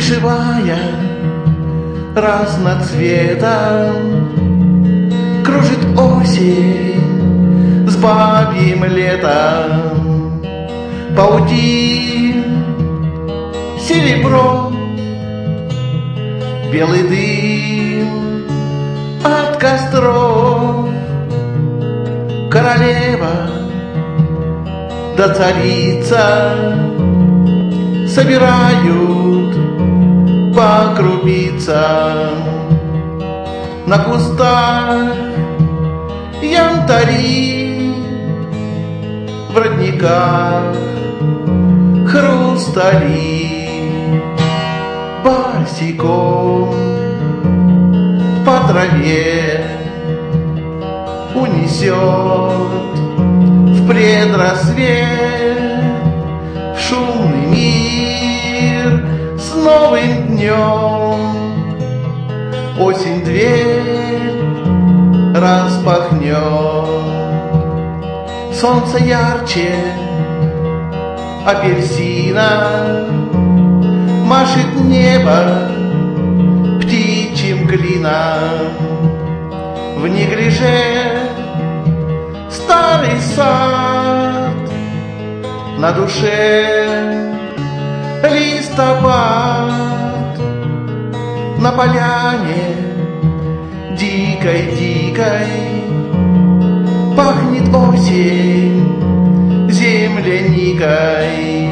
вышивая разноцветом, кружит осень с бабьим летом. Паутин, серебро, белый дым от костров. Королева да царица собирают по крупицам. На кустах янтари, в родниках хрустали. Босиком по траве унесет в предрассвет в шумный мир с новым днем. Осень дверь распахнет, солнце ярче апельсина, машет небо птичьим клином. В неглиже старый сад, на душе листопад. На поляне дикой-дикой пахнет осень земляникой.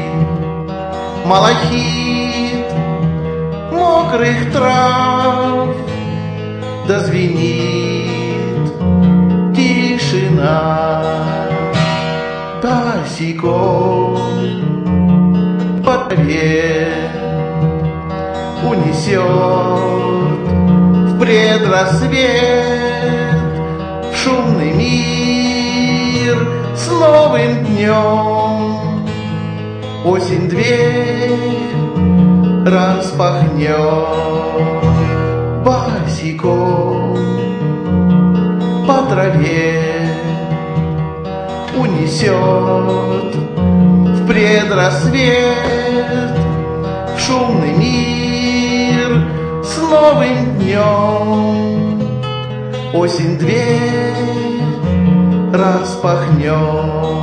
Малахит мокрых трав, да звенит тишина. Босиком по траве унесет в предрассвет в шумный мир с новым днем. Осень дверь распахнет, босиком по траве унесет в предрассвет в шумный мир с новым днем. Осень дверь распахнет.